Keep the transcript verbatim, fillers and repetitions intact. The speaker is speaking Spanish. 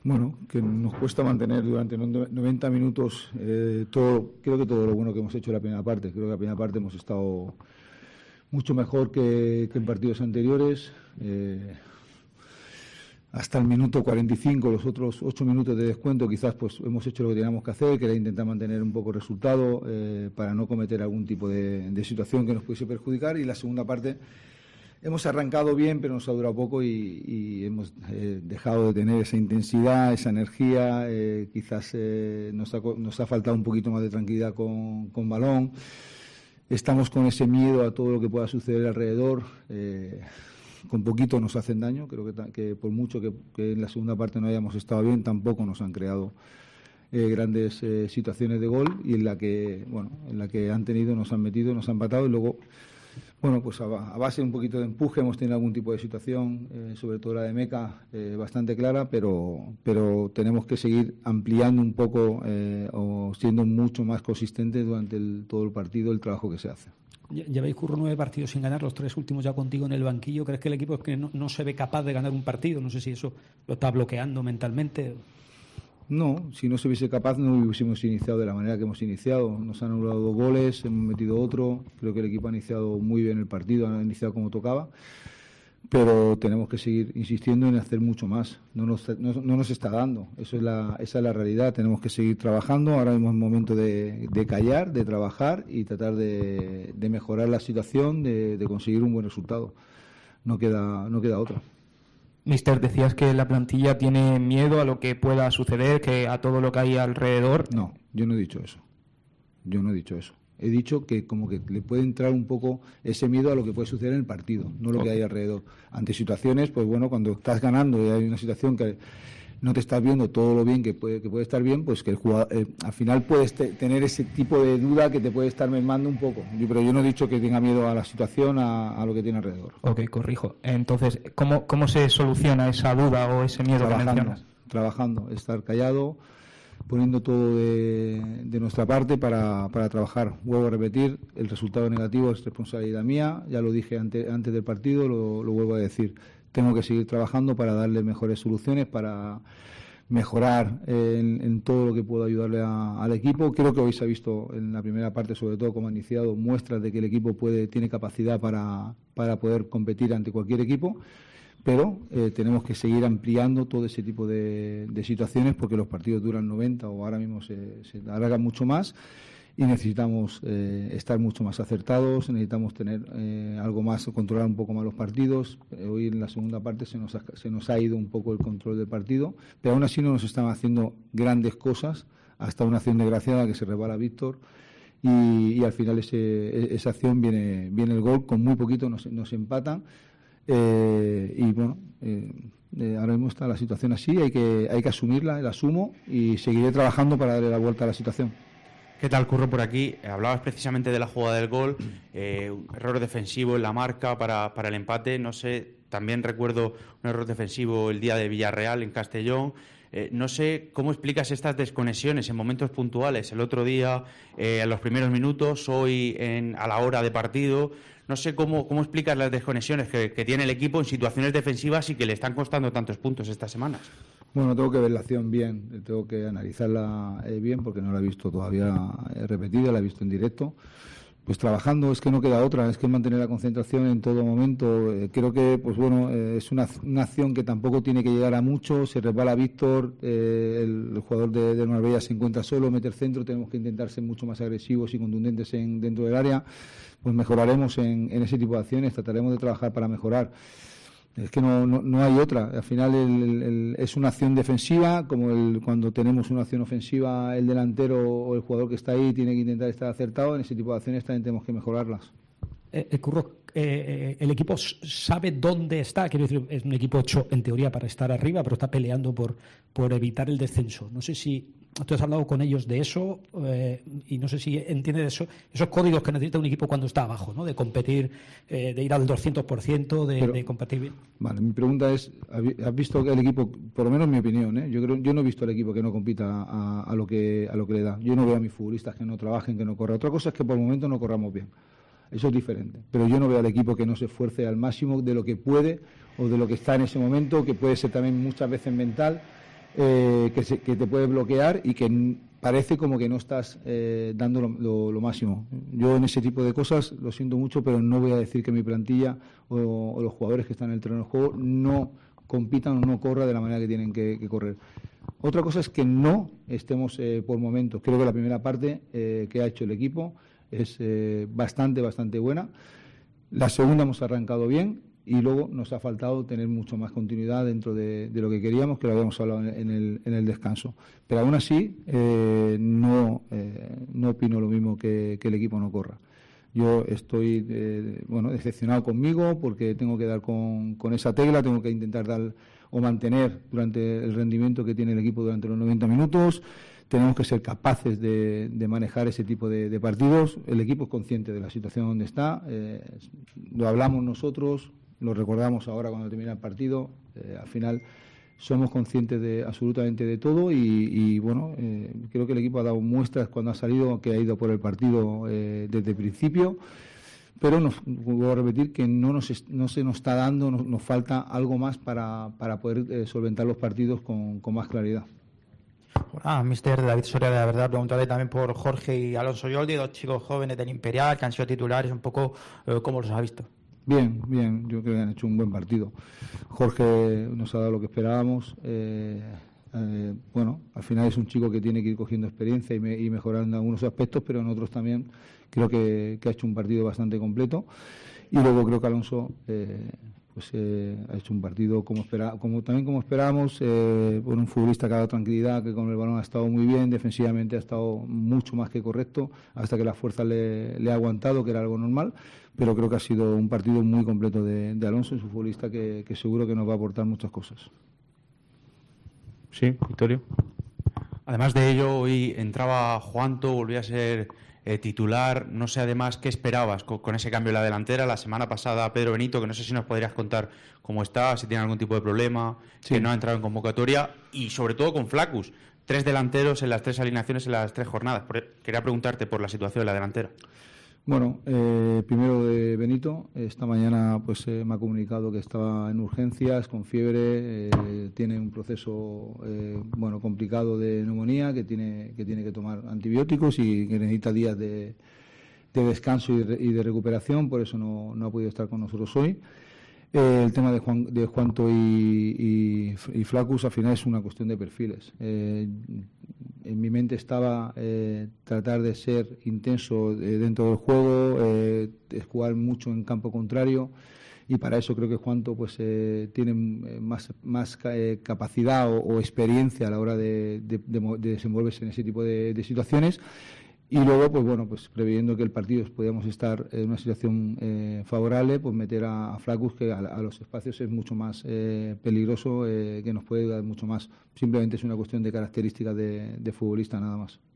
Bueno, que nos cuesta mantener durante noventa minutos eh, todo, creo que todo lo bueno que hemos hecho en la primera parte. Creo que en la primera parte hemos estado mucho mejor que, que en partidos anteriores. Eh, hasta el minuto cuarenta y cinco, los otros ocho minutos de descuento, quizás pues hemos hecho lo que teníamos que hacer, que era intentar mantener un poco el resultado eh, para no cometer algún tipo de, de situación que nos pudiese perjudicar. Y la segunda parte hemos arrancado bien, pero nos ha durado poco y, y hemos eh, dejado de tener esa intensidad, esa energía. Eh, quizás eh, nos, ha, nos ha faltado un poquito más de tranquilidad con, con balón. Estamos con ese miedo a todo lo que pueda suceder alrededor. Eh, con poquito nos hacen daño. Creo que, que por mucho que, que en la segunda parte no hayamos estado bien, tampoco nos han creado eh, grandes eh, situaciones de gol, y en la que, bueno, en la que han tenido, nos han metido, nos han empatado, y luego, bueno, pues a, a base de un poquito de empuje hemos tenido algún tipo de situación, eh, sobre todo la de Meca, eh, bastante clara, pero, pero tenemos que seguir ampliando un poco eh, o siendo mucho más consistentes durante el, todo el partido, el trabajo que se hace. Lleváis, Curro, nueve partidos sin ganar, los tres últimos ya contigo en el banquillo. ¿Crees que el equipo es que no, no se ve capaz de ganar un partido? No sé si eso lo está bloqueando mentalmente. No, si no se hubiese capaz no hubiésemos iniciado de la manera que hemos iniciado. Nos han anulado dos goles, hemos metido otro. Creo que el equipo ha iniciado muy bien el partido, ha iniciado como tocaba. Pero tenemos que seguir insistiendo en hacer mucho más. No nos, no, no nos está dando. Eso es la, esa es la realidad. Tenemos que seguir trabajando. Ahora mismo es momento de, de callar, de trabajar y tratar de, de mejorar la situación, de, de conseguir un buen resultado. No queda, no queda otra. Mister, decías que la plantilla tiene miedo a lo que pueda suceder, que a todo lo que hay alrededor. No, yo no he dicho eso. Yo no he dicho eso. He dicho que como que le puede entrar un poco ese miedo a lo que puede suceder en el partido, no lo okay. que hay alrededor. Ante situaciones, pues bueno, cuando estás ganando y hay una situación que no te estás viendo todo lo bien que puede, que puede estar bien, pues que el jugador, eh, al final puedes te, tener ese tipo de duda que te puede estar mermando un poco. Yo, pero yo no he dicho que tenga miedo a la situación, a, a lo que tiene alrededor. Ok, corrijo. Entonces, ¿cómo, cómo se soluciona esa duda o ese miedo que mencionas? Trabajando, estar callado, poniendo todo de, de nuestra parte para, para trabajar. Vuelvo a repetir, el resultado negativo es responsabilidad mía, ya lo dije ante, antes del partido, lo, lo vuelvo a decir. Tengo que seguir trabajando para darle mejores soluciones, para mejorar en, en todo lo que puedo ayudarle a, al equipo. Creo que hoy se ha visto en la primera parte, sobre todo como ha iniciado, muestras de que el equipo puede tiene capacidad para, para poder competir ante cualquier equipo, pero eh, tenemos que seguir ampliando todo ese tipo de, de situaciones, porque los partidos duran noventa o ahora mismo se, se alargan mucho más. Y necesitamos eh, estar mucho más acertados, necesitamos tener eh, algo más, controlar un poco más los partidos. Eh, hoy en la segunda parte se nos, ha, se nos ha ido un poco el control del partido, pero aún así no nos están haciendo grandes cosas, hasta una acción desgraciada que se resbala Víctor, y, y al final ese, esa acción viene, viene el gol, con muy poquito nos, nos empatan, eh, y bueno, eh, eh, ahora mismo está la situación así, hay que, hay que asumirla, la asumo y seguiré trabajando para darle la vuelta a la situación. ¿Qué tal, Curro, por aquí? Hablabas precisamente de la jugada del gol, eh, un error defensivo en la marca para, para el empate. No sé, también recuerdo un error defensivo el día de Villarreal en Castellón. Eh, no sé cómo explicas estas desconexiones en momentos puntuales. El otro día, eh, en los primeros minutos, hoy en, a la hora de partido. No sé cómo, cómo explicas las desconexiones que, que tiene el equipo en situaciones defensivas y que le están costando tantos puntos estas semanas. Bueno, tengo que ver la acción bien, tengo que analizarla eh, bien, porque no la he visto todavía eh, repetida, la he visto en directo. Pues trabajando, es que no queda otra, es que mantener la concentración en todo momento. Eh, creo que, pues bueno, eh, es una, una acción que tampoco tiene que llegar a mucho. Se resbala Víctor, eh, el, el jugador de, de Marbella se encuentra solo, mete el centro. Tenemos que intentar ser mucho más agresivos y contundentes en, dentro del área. Pues mejoraremos en, en ese tipo de acciones, trataremos de trabajar para mejorar. Es que no, no, no hay otra. Al final el, el, el, es una acción defensiva, como el, cuando tenemos una acción ofensiva, el delantero o el jugador que está ahí tiene que intentar estar acertado. En ese tipo de acciones también tenemos que mejorarlas. Eh, eh, Curro, eh, el equipo sabe dónde está. Quiero decir, es un equipo hecho en teoría para estar arriba, pero está peleando por, por evitar el descenso. No sé si tú has hablado con ellos de eso eh, y no sé si entiendes eso, esos códigos que necesita un equipo cuando está abajo, ¿no? De competir, eh, de ir al doscientos por ciento, de, Pero, de competir bien. Vale, mi pregunta es, ¿has visto que el equipo, por lo menos mi opinión, ¿eh? yo creo, yo no he visto al equipo que no compita a, a lo que a lo que le da. Yo no veo a mis futbolistas que no trabajen, que no corran. Otra cosa es que por el momento no corramos bien. Eso es diferente. Pero yo no veo al equipo que no se esfuerce al máximo de lo que puede o de lo que está en ese momento, que puede ser también muchas veces mental. eh, que, se, que te puede bloquear y que parece como que no estás eh, dando lo, lo, lo máximo. Yo en ese tipo de cosas lo siento mucho, pero no voy a decir que mi plantilla o, o los jugadores que están en el terreno de juego no compitan o no corran de la manera que tienen que, que correr. Otra cosa es que no estemos eh, por momentos. Creo que la primera parte eh, que ha hecho el equipo es eh, bastante, bastante buena. La segunda hemos arrancado bien y luego nos ha faltado tener mucho más continuidad dentro de, de lo que queríamos, que lo habíamos hablado en el, en el descanso. Pero aún así, eh, no, eh, no opino lo mismo que, que el equipo no corra. Yo estoy eh, bueno, decepcionado conmigo porque tengo que dar con, con esa tecla, tengo que intentar dar o mantener durante el rendimiento que tiene el equipo durante los noventa minutos. Tenemos que ser capaces de, de manejar ese tipo de, de partidos. El equipo es consciente de la situación donde está. Eh, lo hablamos nosotros, lo recordamos ahora cuando termina el partido. Eh, al final somos conscientes de absolutamente de todo y, y bueno, eh, creo que el equipo ha dado muestras cuando ha salido, que ha ido por el partido eh, desde el principio. Pero nos, vuelvo a repetir que no, nos, no se nos está dando, nos, nos falta algo más para, para poder eh, solventar los partidos con, con más claridad. Hola, mister David Soria, de la verdad, preguntarle también por Jorge y Alonso Yoldi, dos chicos jóvenes del Imperial que han sido titulares, un poco eh, cómo los ha visto. Bien, bien, yo creo que han hecho un buen partido. Jorge nos ha dado lo que esperábamos. Eh, eh, bueno, al final es un chico que tiene que ir cogiendo experiencia y, me, y mejorando en algunos aspectos, pero en otros también creo que, que ha hecho un partido bastante completo. Y luego creo que Alonso eh, pues eh, ha hecho un partido como espera, como también como esperábamos, eh, por un futbolista que ha dado tranquilidad, que con el balón ha estado muy bien, defensivamente ha estado mucho más que correcto, hasta que la fuerza le, le ha aguantado, que era algo normal, pero creo que ha sido un partido muy completo de, de Alonso, es un futbolista que, que seguro que nos va a aportar muchas cosas. Sí, Victorio. Además de ello, hoy entraba Juanto, volvía a ser eh, titular. No sé, además, ¿qué esperabas con, con ese cambio en la delantera? La semana pasada, Pedro Benito, que no sé si nos podrías contar cómo está, si tiene algún tipo de problema, sí, que no ha entrado en convocatoria. Y sobre todo con Flaccus, tres delanteros en las tres alineaciones en las tres jornadas. Quería preguntarte por la situación de la delantera. Bueno, eh, primero de Benito, esta mañana pues eh, me ha comunicado que estaba en urgencias, con fiebre, eh, tiene un proceso eh, bueno complicado de neumonía, que tiene que tiene que tomar antibióticos y que necesita días de, de descanso y de, y de recuperación, por eso no, no ha podido estar con nosotros hoy. Eh, el tema de, Juan, de Juanto y, y, y Flaccus al final es una cuestión de perfiles. Eh, en mi mente estaba eh, tratar de ser intenso eh, dentro del juego, eh, jugar mucho en campo contrario, y para eso creo que Juanto pues eh, tiene más, más eh, capacidad o, o experiencia a la hora de, de, de, de desenvolverse en ese tipo de, de situaciones. Y luego, pues bueno, pues previendo que el partido podíamos estar en una situación eh, favorable, pues meter a, a Flaccus, que a, a los espacios es mucho más eh, peligroso, eh, que nos puede dar mucho más. Simplemente es una cuestión de características de, de futbolista, nada más.